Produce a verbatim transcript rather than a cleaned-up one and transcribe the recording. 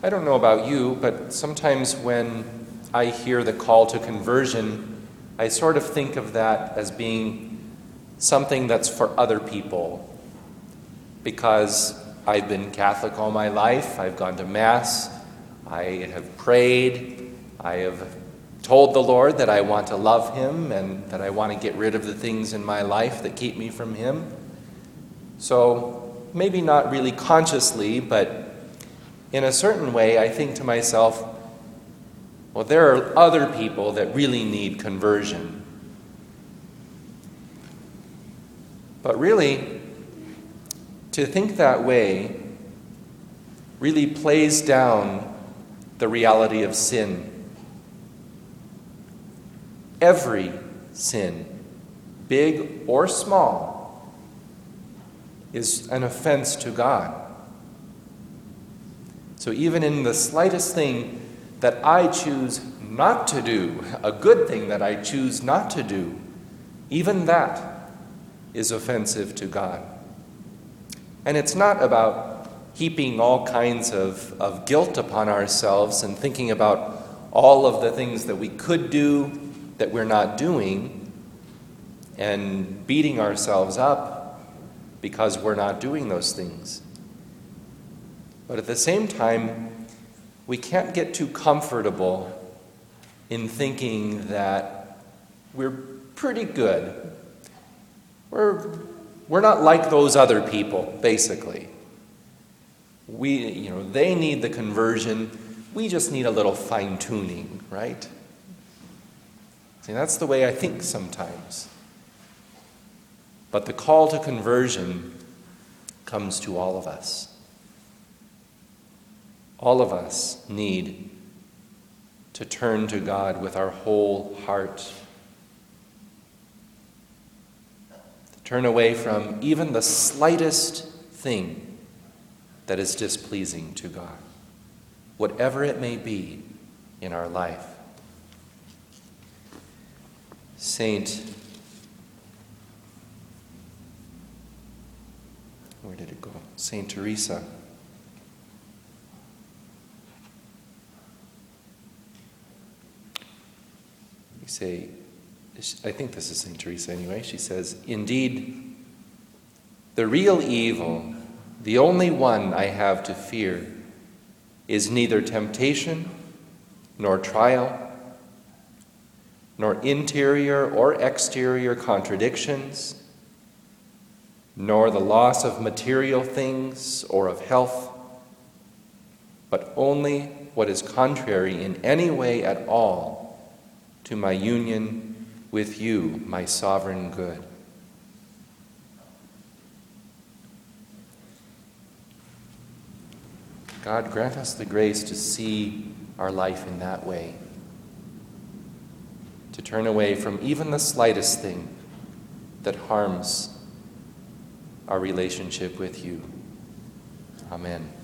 I don't know about you, but sometimes when I hear the call to conversion, I sort of think of that as being something that's for other people. Because I've been Catholic all my life, I've gone to Mass, I have prayed, I have told the Lord that I want to love Him and that I want to get rid of the things in my life that keep me from Him. So maybe not really consciously, but in a certain way, I think to myself, well, there are other people that really need conversion. But really, to think that way really plays down the reality of sin. Every sin, big or small, is an offense to God. So even in the slightest thing that I choose not to do, a good thing that I choose not to do, even that is offensive to God. And it's not about heaping all kinds of, of guilt upon ourselves and thinking about all of the things that we could do that we're not doing and beating ourselves up because we're not doing those things. But at the same time, we can't get too comfortable in thinking that we're pretty good. We're, we're not like those other people, basically. We, you know, they need the conversion. We just need a little fine-tuning, right? See, that's the way I think sometimes. But the call to conversion comes to all of us. All of us need to turn to God with our whole heart. To turn away from even the slightest thing that is displeasing to God, whatever it may be in our life. Saint, where did it go? Saint Teresa. We say, I think this is Saint Teresa anyway, she says, "Indeed, the real evil, the only one I have to fear, is neither temptation, nor trial, nor interior or exterior contradictions, nor the loss of material things or of health, but only what is contrary in any way at all to my union with you, my sovereign good." God, grant us the grace to see our life in that way, to turn away from even the slightest thing that harms our relationship with you. Amen.